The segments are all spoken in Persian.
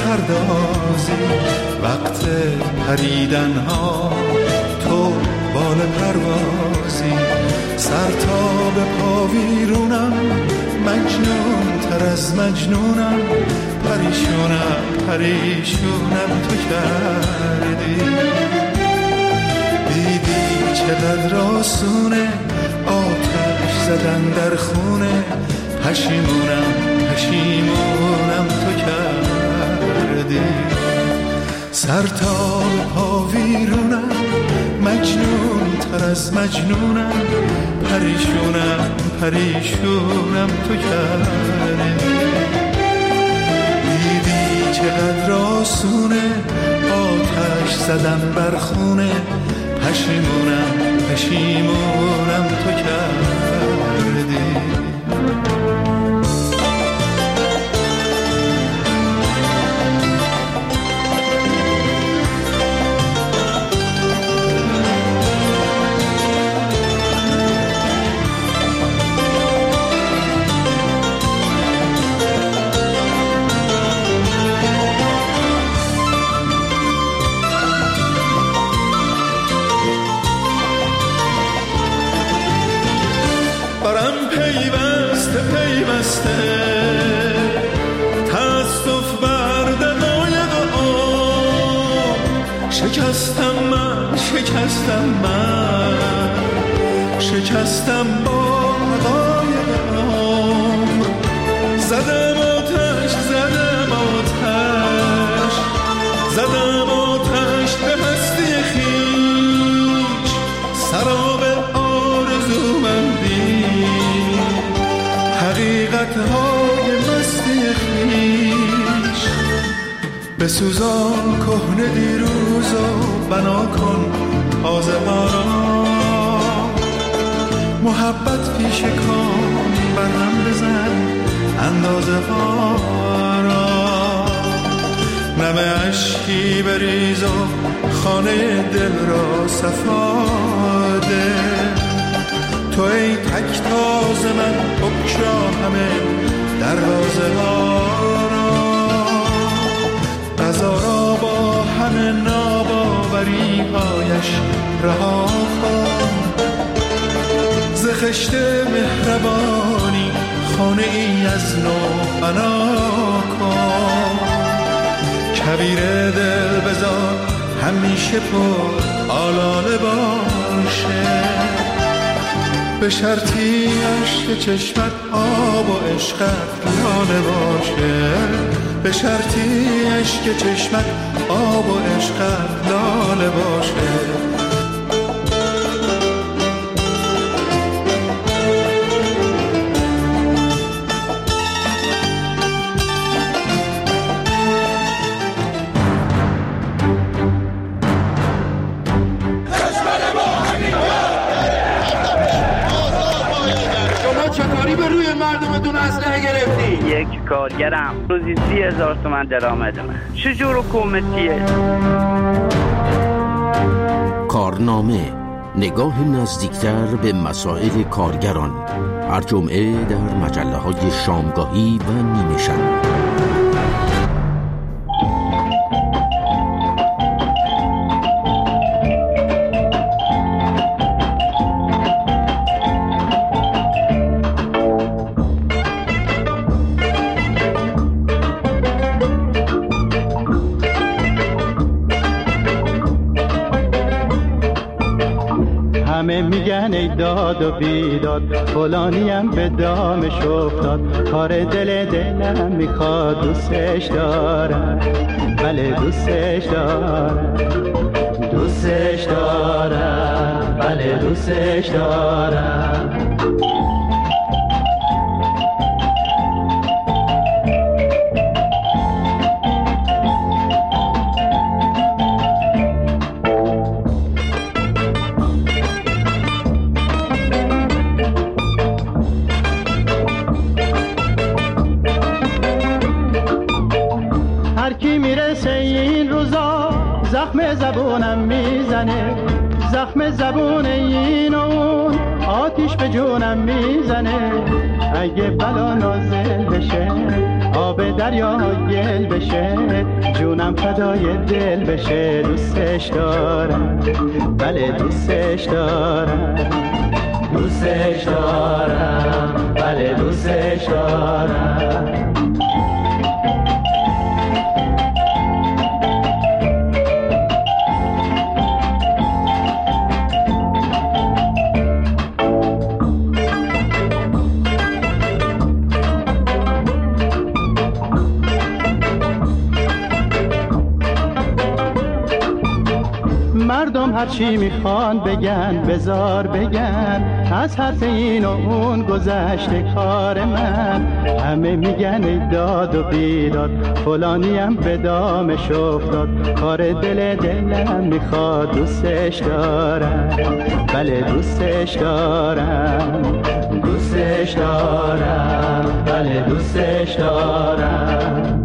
پردازی، وقت پریدن ها تو بال پروازی. سر تا به پا ویرونم، مجنون تر از مجنونم، پریشونم پریشونم تو کردی. دیدی چقدر آسونه آتش زدن در خونه، پشیمونم پشیمونم تو کردی. سر تا پا ویرونم، مجنون تر از مجنونم، پریشونم پریشونم تو کردی. دیدی چقدر آسونه آتش زدن بر خونه، پشیمونم پشیمونم تو کردی. تأسف بر دقایق آن، شکستم من شکستم من، شکستم با حقایق عمر. زدم آتش زدم آتش زدم آتش به هستی خویش، سراب آرزومم دید حقیقت‌های مستی خویش. بسوزان کهنه دیروز و بنا کن تازه ها را، محبت پیش کن برهم بزن اندازه ها را. نم اشکی بریز و خانه دل را صفا ده، تو ای تک تاز من بگشا همه دروازه ها را. قضا را با همه ناباوری هایش رها کن، ز خشت مهربانی خانه ای از نو بنا کن. کویر دل بذار همیشه پر آلاله باشه، به شرطی عشق چشمت آب و عشقت لاله باشه، به شرطی عشق چشمت آب و عشقت لاله باشه. یک کارگرم روزی 30,000 تومان درآمدمه. چجور حکومتیه؟ کارنامه، نگاه نزدیکتر به مسائل کارگران، هر جمعه در مجله‌های شامگاهی و نیمه شب. همه میگن ای داد و بیداد، فلانیم به دامش افتاد، کار دلم میخواد، دوستش دارم، بله دوستش دارم، دوستش دارم، بله دوستش دارم. زخم زبونم میزنه، زخم زبون این و اون، آتیش به جونم میزنه. اگه بلا نازل بشه آب دریا گل بشه، جونم فدای دل بشه. دوستش دارم، بله دوستش دارم، دوستش دارم، بله دوستش دارم. مردم هرچی میخوان بگن، بزار بگن، از حرف این و اون گذشته کار من. همه میگن ای داد و بیداد، فلانیم به دامش افتاد. کار دلم میخواد، دوستش دارم، بله دوستش دارم، دوستش دارم، بله دوستش دارم.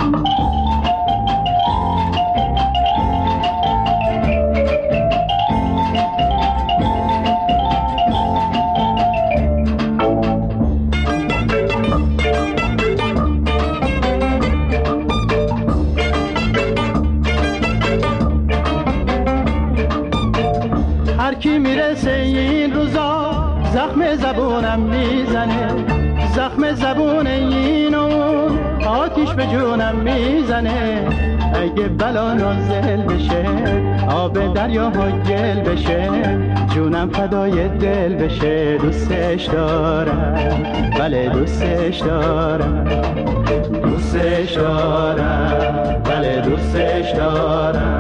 هرکی میرسه این روزا زخم زبونم میزنه، زخم زبون این و اون آتیش به جونم میزنه. اگه بلا نازل بشه، آب دریا ها گل بشه، جونم فدای دل بشه. دوستش دارم، بله دوستش دارم، دوستش دارم، بله دوستش دارم.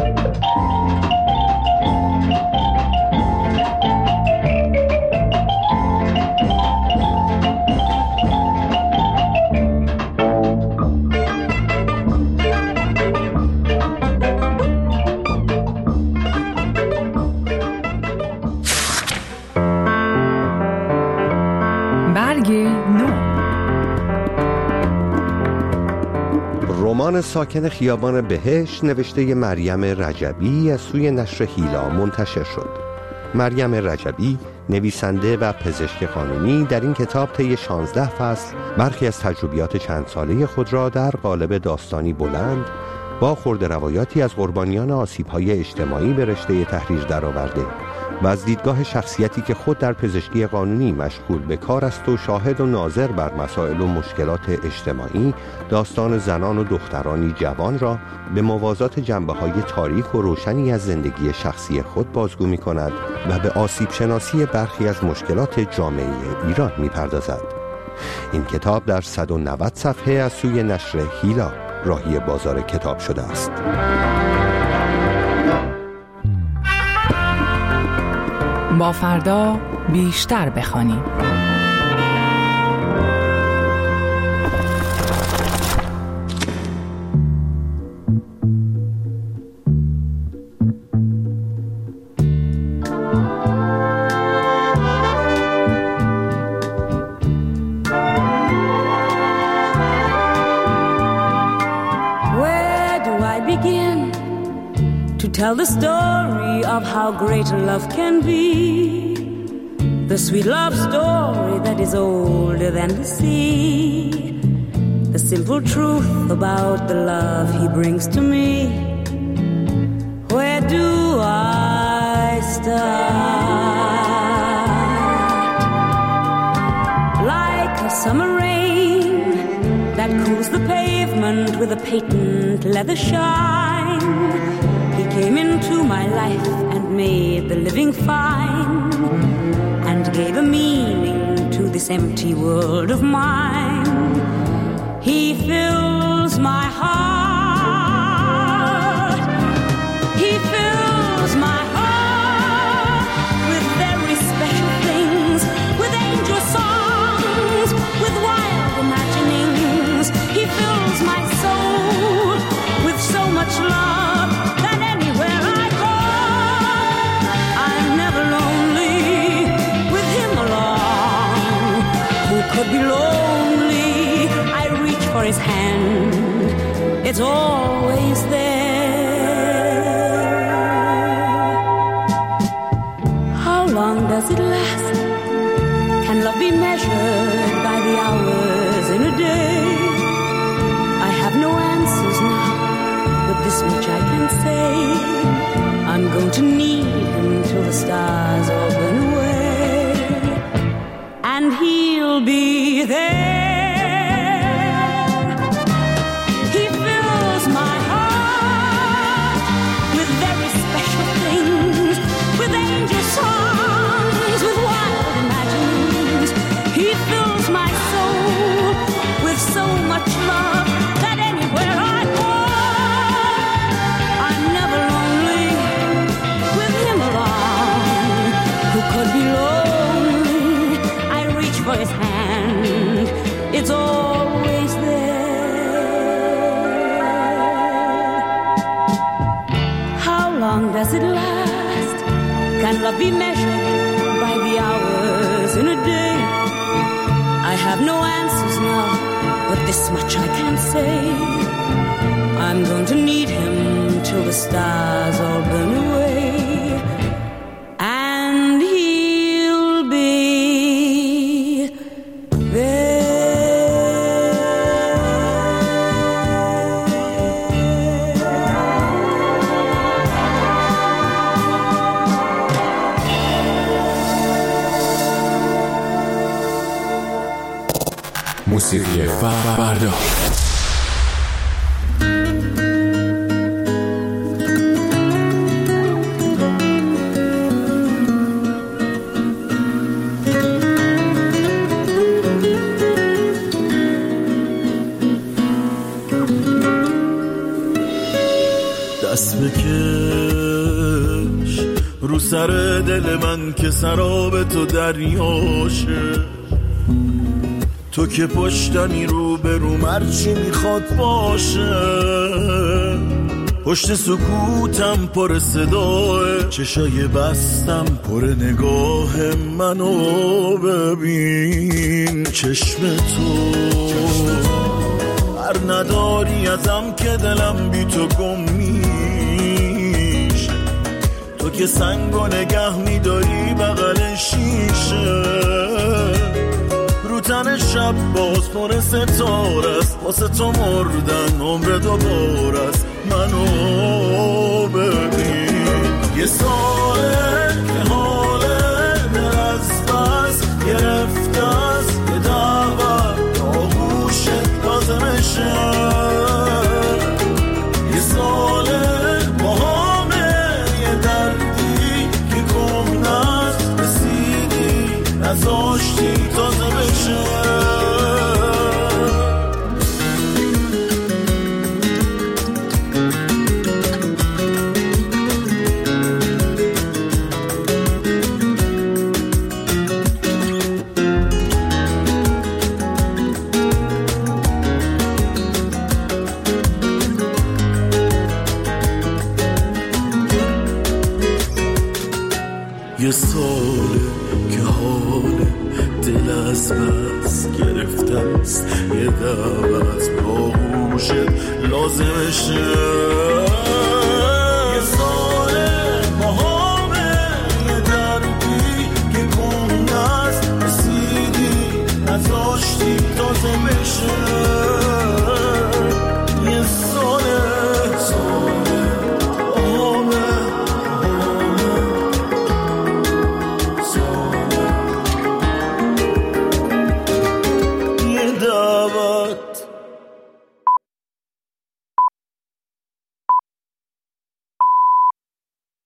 رمان ساکن خیابان بهشت نوشته مریم رجبی از سوی نشر هیلا منتشر شد. مریم رجبی نویسنده و پزشک قانونی در این کتاب طی 16 فصل برخی از تجربیات چند ساله خود را در قالب داستانی بلند با خرد روایاتی از قربانیان آسیب‌های اجتماعی به رشته تحریر درآورده و از دیدگاه شخصیتی که خود در پزشکی قانونی مشغول به کار است و شاهد و ناظر بر مسائل و مشکلات اجتماعی، داستان زنان و دخترانی جوان را به موازات جنبه‌های تاریک و روشنی از زندگی شخصی خود بازگو می‌کند و به آسیب شناسی برخی از مشکلات جامعه ایران می‌پردازد. این کتاب در 190 صفحه از سوی نشر هیلا راهی بازار کتاب شده است. با فردا بیشتر بخوانیم. Tell the story of how great love can be, the sweet love story that is older than the sea, the simple truth about the love he brings to me. Where do I start? Like a summer rain that cools the pavement with a patent leather shine, came into my life and made the living fine, and gave a meaning to this empty world of mine. He fills my heart, he fills my heart with very special things, with angel songs, with wild imaginings. He fills my soul with so much love. Could be lonely, I reach for his hand, it's always there. How long does it last? Can love be measured by the hours in a day? the stars all burn away, and he'll be there. He fills my heart with very special things, with angel songs, with wild imaginings. He fills my soul with so much love that anywhere I go, I'm never lonely with him around. Who could be lonely? I reach for his hand, it's always there. How long does it last? Can love be measured by the hours in a day? I have no answers now, but this much I can say. I'm going to need him till the stars all burn away, and he'll be موسیقی فردا. دست بکش رو سر دل من که سراب تو دریاشه، تو که پشتمی رو به رو مرچی میخواد باشه. پشت سکوتم پر صداه، چشای بستم پر نگاه منو ببین. چشم تو هر نداری ازم که دلم بی تو گم میشه. تو که سنگو نگه میداری بغل شیشه، رو تن شب باز پر ستاره است. واسه تو مردن عمر دوباره است. منو ببین، یه ساله که حاله دل از بس گرفته است. یه دعوت آغوشت لازمشه، یه ساله با همه یه دردی که گم نست. رسیدی نزاشتی تازه بشه. یه ساله که حال دل از بس گرفته است. یه دعوت با گوشت لازمشه،